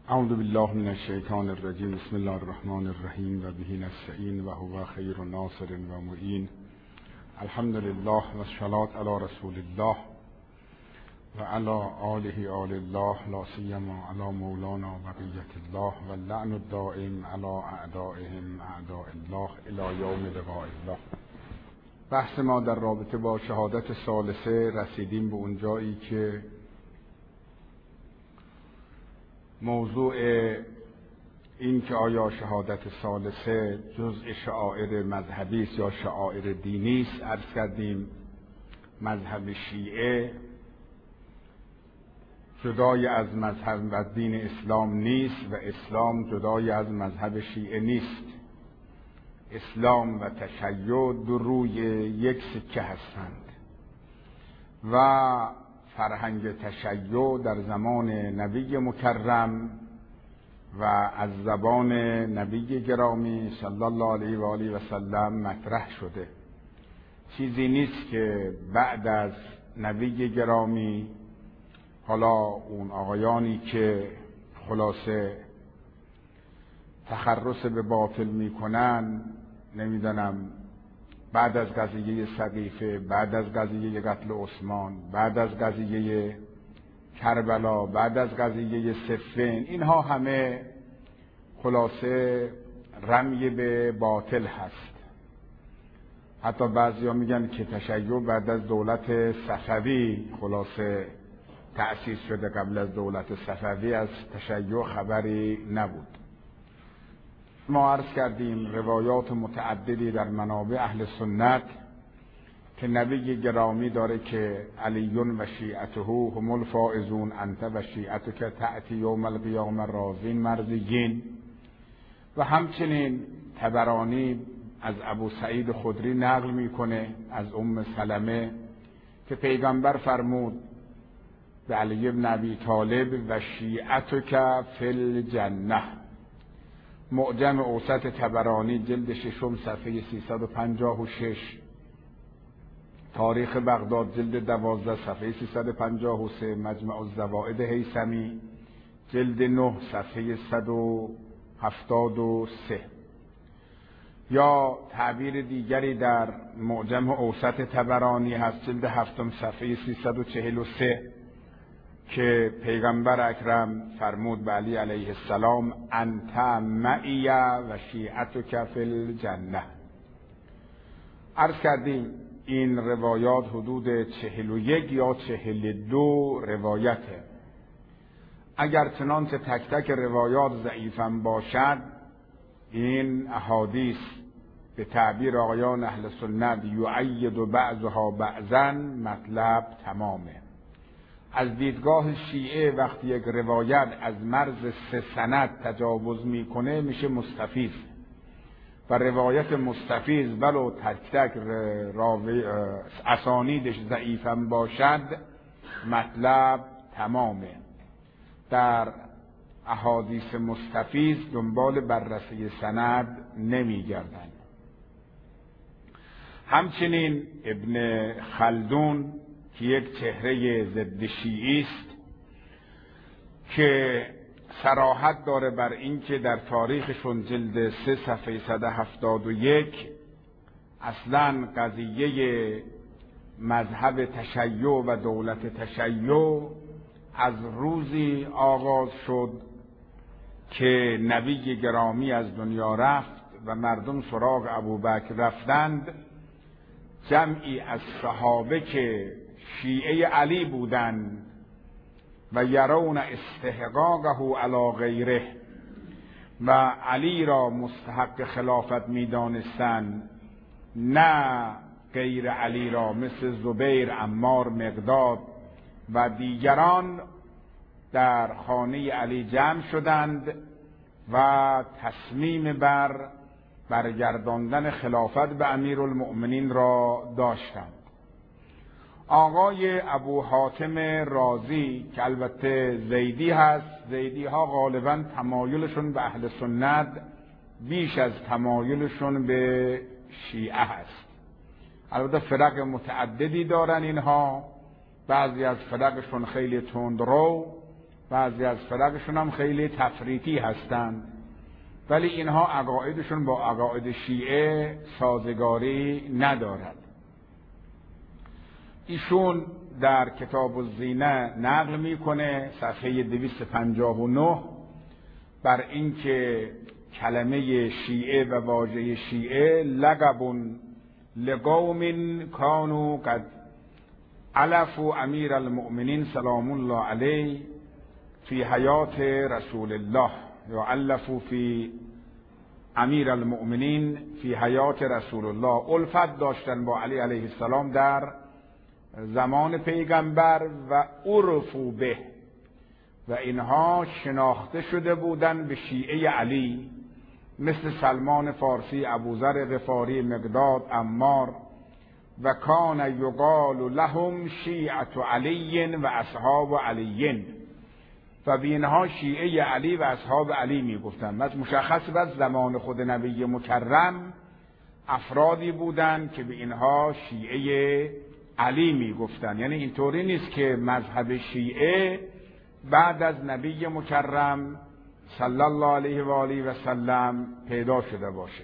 اعوذ بالله من الشیطان الرجیم. بسم الله الرحمن الرحیم و به نستعین و هو خیر ناصر و معین. الحمد لله و الصلاة علی رسول الله و علی آله آل الله، لا سیما علی مولانا بقیة الله و اللعن الدائم علی اعدائهم اعداء الله الی یوم لقاء الله. بحث ما در رابطه با شهادت ثالثه رسیدیم به اون جایی که موضوع این که آیا شهادت ثالثه جزء شعائر مذهبی است یا شعائر دینی است. عرض کردیم مذهب شیعه جدای از مذهب و دین اسلام نیست و اسلام جدای از مذهب شیعه نیست. اسلام و تشیع دو روی یک سکه هستند و فرهنگ تشیع در زمان نبی مکرم و از زبان نبی گرامی صلی الله علیه و آله و سلم مطرح شده. چیزی نیست که بعد از نبی گرامی حالا اون آقایانی که خلاصه تخرص به باطل میکنن، نمیدونم بعد از قضیه سقیفه، بعد از قضیه قتل عثمان، بعد از قضیه کربلا، بعد از قضیه صفین، اینها همه خلاصه رمی به باطل هست. حتی بعضیا میگن که تشیع بعد از دولت صفوی خلاصه تأسیس شده، قبل از دولت صفوی از تشیع خبری نبود. ما عرض کردیم روایات متعددی در منابع اهل سنت که نبی گرامی داره که علی و شیعته هم الفائزون انت و شیعتک تأتی یوم القیامه رازین مرضیین. و همچنین طبرانی از ابو سعید خدری نقل میکنه از ام سلمه که پیغمبر فرمود به علی بن ابی طالب و شیعتک فی الجنه. معجم اوسط طبرانی جلد ششم صفحه 356، تاریخ بغداد جلد 12 صفحه 353، مجمع الزوائد هیثمی جلد 9 صفحه 173. یا تعبیر دیگری در معجم اوسط طبرانی هست جلد 7 صفحه 343 که پیغمبر اکرم فرمود به علی علیه السلام انت معی و شیعتک فی الجنه. عرض کردیم این روایات حدود 41 یا 42 روایته. اگر چنانچه تک تک روایات ضعیفم باشد، این احادیث به تعبیر آقایان اهل سنت یؤید بعضها بعضا، مطلب تمامه. از دیدگاه شیعه وقتی یک روایت از مرز 3 سند تجاوز میکنه میشه مستفیض و روایت مستفیض ولو تک تک اسانیدش ضعیفم باشد مطلب تمامه. در احادیث مستفیض دنبال بررسی سند نمیگردن. همچنین ابن خلدون که یک چهره ضد شیعی است که صراحت داره بر این که در تاریخشون جلد 3 صفحه 171 اصلا قضیه مذهب تشیع و دولت تشیع از روزی آغاز شد که نبی گرامی از دنیا رفت و مردم سراغ ابوبکر رفتند. جمعی از صحابه که شیعه علی بودند و یرون استحقاقه علی غیره و علی را مستحق خلافت می‌دانستند، نه غیر علی را، مثل زبیر، عمار، مقداد و دیگران، در خانه علی جمع شدند و تصمیم بر برگرداندن خلافت به امیرالمؤمنین را داشتند. آقای ابو حاتم رازی که البته زیدی هست، زیدی ها غالبا تمایلشون به اهل سنت بیش از تمایلشون به شیعه هست. البته فرق متعددی دارن اینها، بعضی از فرقشون خیلی تندرو بعضی از فرقشون هم خیلی تفریطی هستند، ولی اینها عقایدشون با عقاید شیعه سازگاری ندارد. ایشون در کتاب الزینه نقل میکنه صفحه 259 بر اینکه کلمه شیعه و واژه شیعه لقب لقوم کانوا قد علفوا امیر المؤمنین سلام الله علیه فی حیات رسول الله، یا علفوا فی امیر المؤمنین فی حیات رسول الله، الفت داشتن با علی علیه السلام در زمان پیغمبر و عرفوا به، و اینها شناخته شده بودند به شیعه علی، مثل سلمان فارسی، ابوذر غفاری، مقداد، عمار، و کان یقال لهم شیعة علی و اصحاب علی، و به اینها شیعه علی و اصحاب علی میگفتند. مثل مشخص بود زمان خود نبی مکرم افرادی بودند که به اینها شیعه علی میگفتند. یعنی اینطوری نیست که مذهب شیعه بعد از نبی مکرم صلی الله علیه و آله و سلم پیدا شده باشه.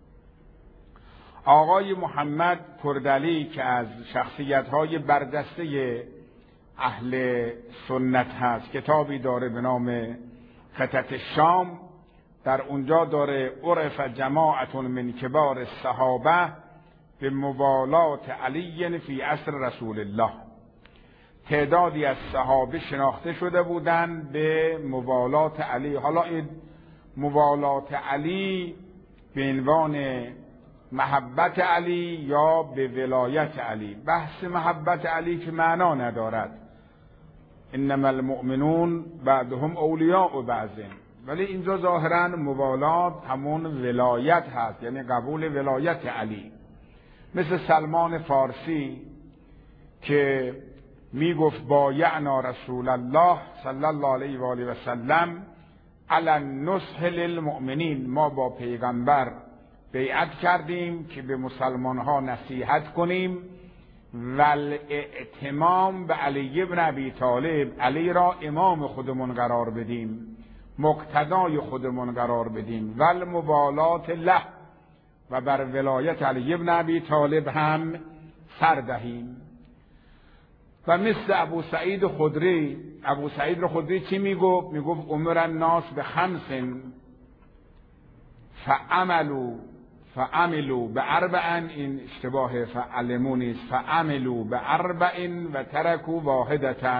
آقای محمد کردلی که از شخصیت‌های برجسته اهل سنت هست، کتابی داره به نام خطط الشام، در اونجا داره عرف جماعت من کبار الصحابه به موالات علی فی عصر رسول الله، تعدادی از صحابه شناخته شده بودند به موالات علی. حالا این موالات علی به عنوان محبت علی یا به ولایت علی، بحث محبت علی که معنا ندارد، انما المؤمنون بعضهم اولیاء بعض، ولی اینجا ظاهرا موالات همون ولایت هست، یعنی قبول ولایت علی. مثل سلمان فارسی که میگفت بایعنا رسول الله صلی الله علیه و آله و سلم علی النصح للمؤمنین، ما با پیغمبر بیعت کردیم که به مسلمان ها نصیحت کنیم و الاعتمام به علی ابن ابی طالب، علی را امام خودمون قرار بدیم، مقتدای خودمون قرار بدیم، و المبالات له، و بر ولایت علی ابن ابی طالب هم سر دهیم. و مثل ابو سعید خدری چی میگفت؟ میگفت امر الناس به خمس فعملوا به اربع، این اشتباه فعلمو نیست، فعملوا به اربع و ترکوا واحدة.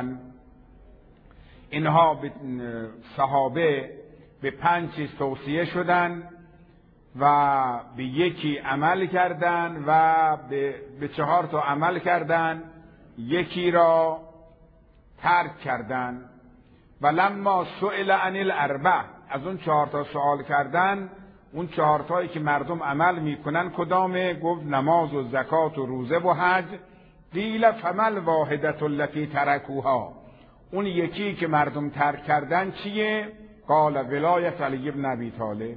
اینها صحابه به 5 چیز توصیه شدن و به یکی عمل کردن و به 4 تا عمل کردن، یکی را ترک کردن. و لما سئل عن الاربع، از اون 4 تا سوال کردن، اون 4 تایی که مردم عمل میکنن کدامه؟ گفت نماز و زکات و روزه و حج. قیل فمل واحدة التي ترکوها، اون یکی که مردم ترک کردن چیه؟ قال ولایت علی ابن ابی طالب.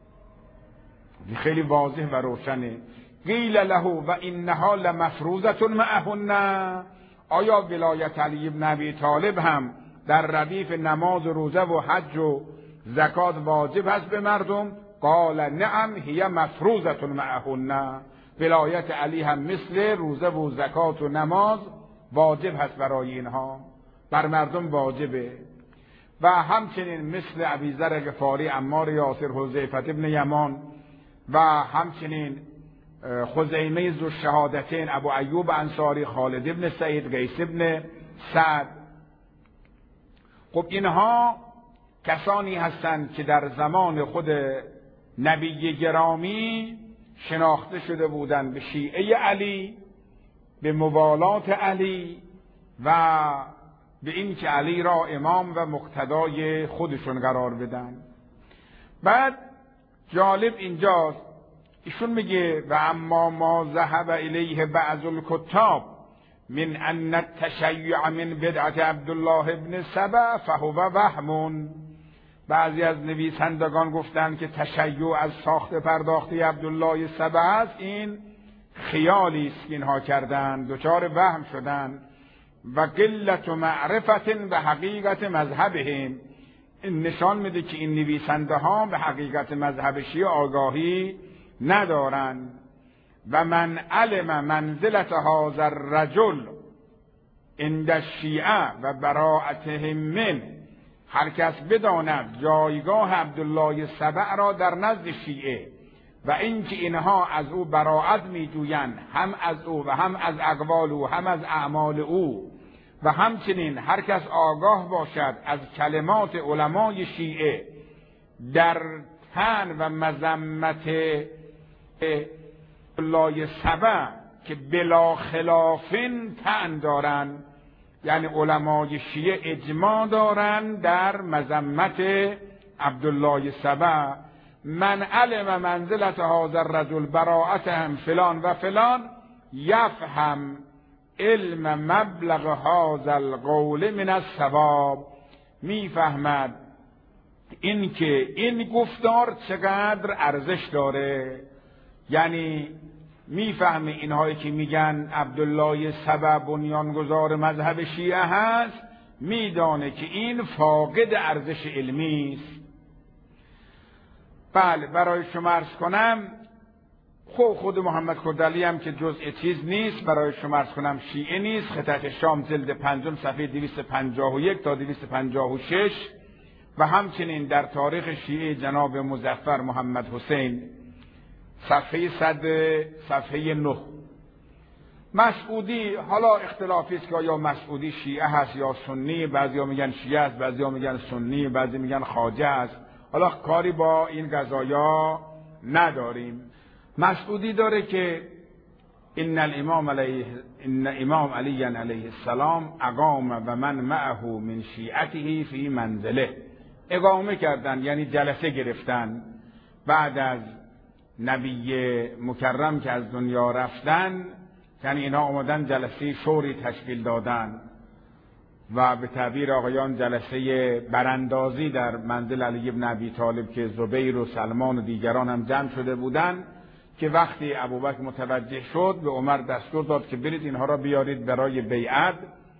خیلی واضح و روشنه. قیل له و انها لمفروضة معهن، آیا ولایت علی ابن ابی طالب هم در ردیف نماز و روزه و حج و زکات واجب هست به مردم؟ قال نعم هی مفروضة معهن، ولایت علی هم مثل روزه و زکات و نماز واجب هست برای اینها، بر مردم واجبه. و همچنین مثل ابوذر غفاری، عمار یاسر، حذیفه ابن یمان، و همچنین خزیمه ذوالشهادتین، ابو ایوب انصاری، خالد ابن سعید، قیس ابن سعد. خب اینها کسانی هستند که در زمان خود نبی گرامی شناخته شده بودند به شیعه علی، به موالات علی و به این که علی را امام و مقتدای خودشون قرار بدن. بعد جالب اینجاست، ایشون میگه و اما ما ذهب الیه بعض الکتاب من ان التشیع من بدعت عبدالله ابن سبع فهو وهم. بعضی از نویسندگان گفتند که تشیع از ساخت پرداختی عبدالله سبع است، این خیالی است که اینها کردند، دچار وهم شدند. و قلت معرفت به حقیقت مذهبهم. این نشان میده که این نویسنده ها به حقیقت مذهب شیعه آگاهی ندارند. و من علم منزلت هذا الرجل عند الشیعه و براءتهم من، هر کس بداند جایگاه عبدالله سبع را در نزد شیعه و اینکه اینها از او براءت میجویند، هم از او و هم از اقوال او هم از اعمال او، و همچنین هر کس آگاه باشد از کلمات علمای شیعه در طعن و مذمت عبدالله سبع که بلا خلافن طعن دارند، یعنی علمای شیعه اجماع دارند در مذمت عبدالله سبع. من علم منزلت هذا الرجل براءتهم فلان و فلان یفهم علم مبلغ هذا القول من الصواب، میفهمد این که این گفتار چقدر ارزش داره. یعنی میفهمه اینهایی که میگن عبدالله سبع بنیانگذار مذهب شیعه هست، میدانه که این فاقد ارزش علمی است. بله، برای شما عرض کنم خود محمد کردلی هم که جزء چیز نیست، برای شما عرض کنم شیعه نیست. خطت شام جلد 5 صفحه 251 تا 256 و همچنین در تاریخ شیعه جناب مظفر محمد حسین صفحه 9. مسعودی، حالا اختلافی است که آیا مسعودی شیعه هست یا سنی، بعضیا میگن شیعه است، بعضیا میگن سنی، بعضی میگن خواجه است. حالا کاری با این قضایا نداریم. مسعودی داره که ان امام علی علیه السلام اقام و من معه من شیعته فی منزله. اقامه کردن یعنی جلسه گرفتن بعد از نبی مکرم که از دنیا رفتن، یعنی اینا آمدن جلسه شوری تشکیل دادن و به تعبیر آقایان جلسه براندازی در منزل علی ابن ابی طالب که زبیر و سلمان و دیگران هم جمع شده بودند، که وقتی ابوبکر متوجه شد به عمر دستور داد که برید اینها را بیارید برای بیعت.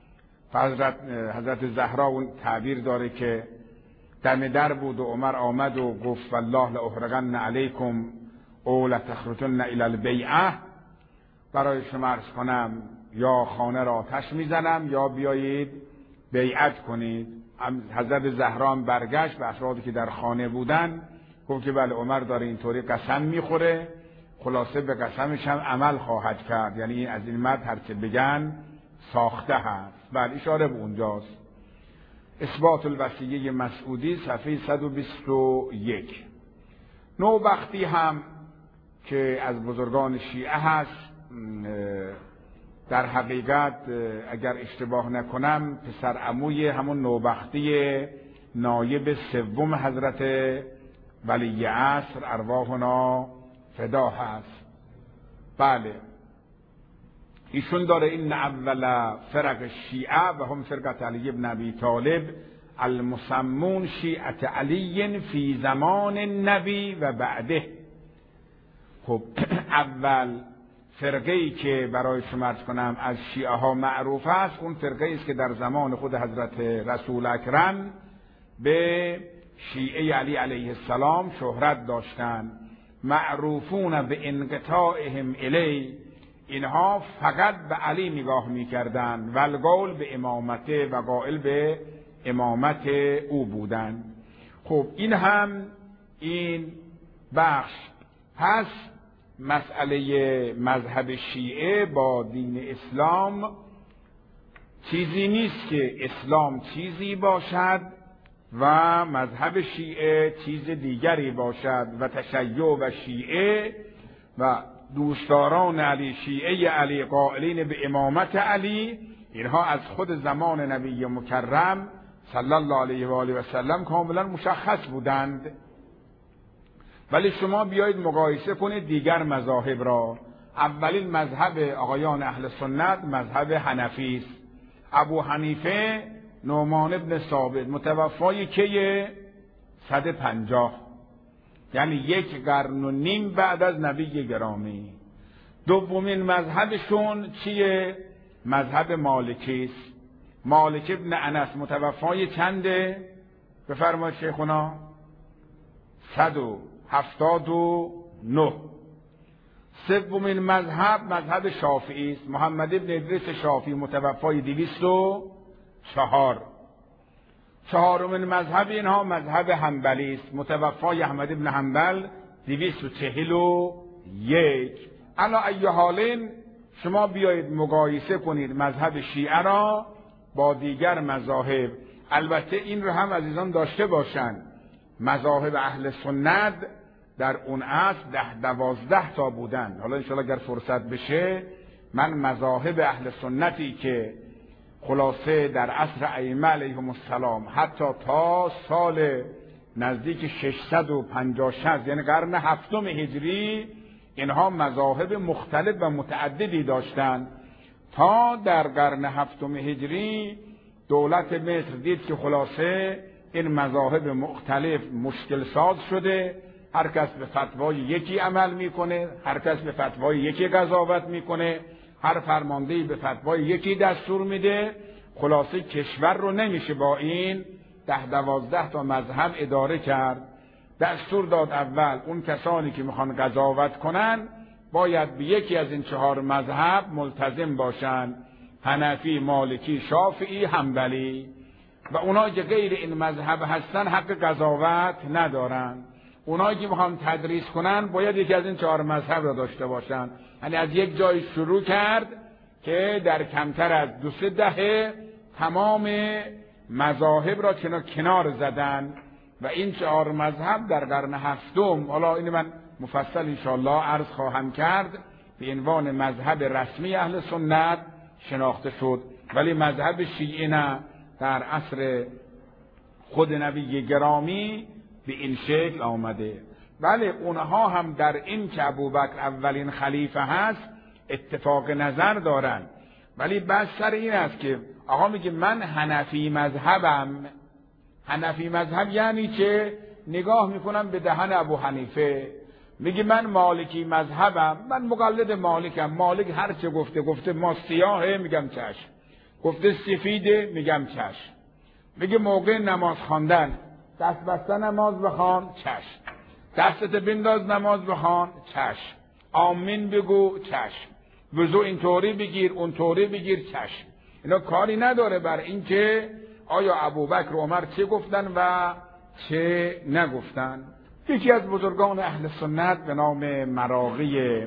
حضرت زهرا اون تعبیر داره که دم در بود و عمر آمد و گفت والله لاحرقن علیکم او لتخرجن الی البیعه، برای شما عرض کنم یا خانه را آتش میزنم یا بیایید بیعت کنید. حضرت زهرا برگشت به افرادی که در خانه بودن گفت که بله عمر داره اینطوری قسم میخوره، خلاصه به قسمش هم عمل خواهد کرد، یعنی از این مرد هر چه بگن ساخته هست. بله، اشاره به اونجاست. اثبات الوصیه مسعودی صفحه 121. نوبختی هم که از بزرگان شیعه هست، در حقیقت اگر اشتباه نکنم پسر عموی همون نوبختی نایب سوم حضرت ولی عصر ارواحنا فدا هست. بله، ایشون داره این اول فرق شیعه و هم فرقت علی ابن ابی طالب المسمون شیعت علی فی زمان النبی و بعده. خب اول فرقه‌ای که برای شما عرض کنم از شیعه ها معروف است، اون فرقه‌ای است که در زمان خود حضرت رسول اکرم به شیعه علی علیه السلام شهرت داشتند. معروفون به انقطاعهم الی، اینها فقط به علی نگاه می‌کردند و القول به امامته و قائل به امامت او بودند. خب این هم این بخش. پس مسئله مذهب شیعه با دین اسلام چیزی نیست که اسلام چیزی باشد و مذهب شیعه چیز دیگری باشد و تشیع و شیعه و دوستداران علی، شیعه علی قائلین به امامت علی، اینها از خود زمان نبی مکرم صلی الله علیه و آله و سلم کاملا مشخص بودند. ولی شما بیایید مقایسه کنید دیگر مذاهب را. اولین مذهب آقایان اهل سنت مذهب حنفی است. ابو حنیفه نعمان بن ثابت متوفای که 150، یعنی 1.5 قرن بعد از نبی گرامی. دومین مذهبشون چیه؟ مذهب مالکی است. مالک ابن انس متوفای چنده؟ بفرمایید شیخونا. 179. سومین مذهب مذهب شافعی است. محمد ابن ادریس شافعی متوفای 204. چهارمین مذهب اینها مذهب حنبلی است. متوفای احمد ابن حنبل 241. علی ای حالین شما بیایید مقایسه کنید مذهب شیعه را با دیگر مذاهب. البته این رو هم عزیزان داشته باشند، مذاهب اهل سنت در اون عصر 10-12 تا بودن. حالا انشاءالله اگر فرصت بشه من مذاهب اهل سنتی که خلاصه در عصر ائمه علیهم السلام حتی تا سال نزدیک 650 یعنی قرن 7 هجری اینها مذاهب مختلف و متعددی داشتند، تا در قرن 7 هجری دولت مصر دید که خلاصه این مذاهب مختلف مشکل ساز شده، هر کس به فتوای یکی عمل میکنه، هر کس به فتوای یکی قضاوت میکنه، هر فرماندهی به فتوای یکی دستور میده. خلاصه کشور رو نمیشه با این 10-12 تا مذهب اداره کرد. دستور داد اول اون کسانی که میخوان قضاوت کنن باید به یکی از این 4 مذهب ملتزم باشن: حنفی، مالکی، شافعی، حنبلی. و اونایی که غیر این مذهب هستن حق قضاوت ندارن. اونایی که میخوان تدریس کنن باید یکی از این 4 مذهب را داشته باشن. یعنی از یک جای شروع کرد که در کمتر از 2-3 دهه تمام مذاهب را کنار زدن و این 4 مذهب در قرن 7، حالا این من مفصل انشاءالله عرض خواهم کرد، به عنوان مذهب رسمی اهل سنت شناخته شد. ولی مذهب شیعه نه، در عصر خود نبی گرامی به این شکل آمده. بله اونها هم در این که ابوبکر اولین خلیفه هست اتفاق نظر دارن، ولی بس سر این است که آقا میگه من حنفی مذهبم. حنفی مذهب یعنی که نگاه میکنم به دهن ابو حنیفه. میگه من مالکی مذهبم، من مقلد مالکم. مالک هر چه گفته ما سیاهه، میگم چشم. گفته سفیده، میگم چشم. میگه موقع نماز خواندن دست بسته نماز بخوان، چشم. دستت بنداز نماز بخوان، چشم. آمین بگو، چشم. وضو اینطوری بگیر، اونطوری بگیر، چشم. اینا کاری نداره بر این که آیا ابوبکر و عمر چه گفتن و چه نگفتن. یکی از بزرگان اهل سنت به نام مراغی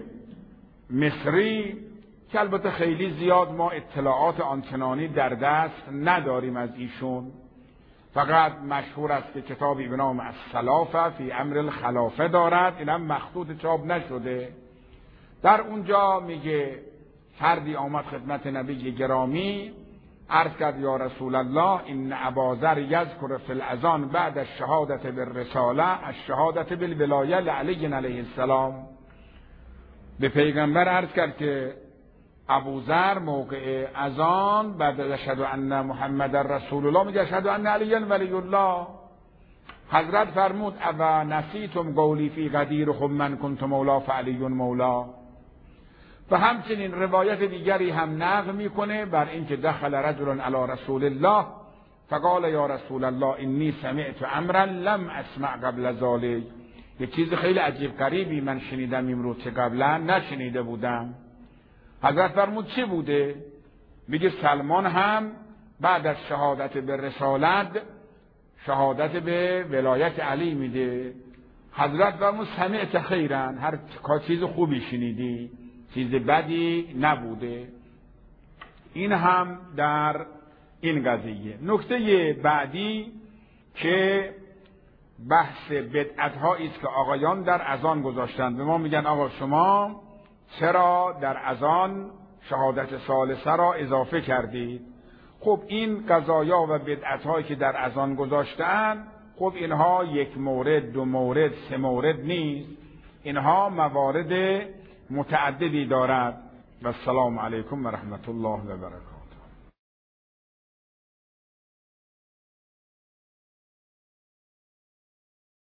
مصری که البته خیلی زیاد ما اطلاعات آنچنانی در دست نداریم از ایشون، فقط مشهور است که کتابی به نام السلافه فی امر الخلافه دارد، اینم مخطوط چاپ نشده. در اونجا میگه فردی آمد خدمت نبی گرامی، عرض کرد یا رسول الله این اباذر یذکر فی الاذان بعد الشهادت بالرساله الشهادت بالولایه لعلی علیه السلام. به پیغمبر عرض کرد که ابوذر موقع اذان بعد از اشهد ان محمد رسول الله میگه اشهد ان علی ولی الله. حضرت فرمود اوا نسیتم قولی فی غدیرکم من کنت مولا فعلی مولا. و همچنین روایت دیگری هم نقل میکنه بر اینکه دخل رجل علی رسول الله فقال یا رسول الله انی سمعت امرا لم اسمع قبل ذلک. یه چیز خیلی عجیب غریبی من شنیدم امروز که قبلا نشنیده بودم. حضرت فرمود چه بوده؟ میگه سلمان هم بعد از شهادت به رسالت شهادت به ولایت علی میده. حضرت فرمود سمعت خیرا، هر چیز خوبی شنیدی، چیز بدی نبوده. این هم در این قضیه. نکته بعدی که بحث بدعت هایی است که آقایان در اذان گذاشتند. به ما میگن آقا شما چرا در اذان شهادت ثالثه را اضافه کردید؟ خب این قضایا و بدعت هایی که در اذان گذاشتند، خب اینها 1 مورد 2 مورد 3 مورد نیست، اینها موارد متعددی دارد. و السلام علیکم و رحمت الله و برکاته.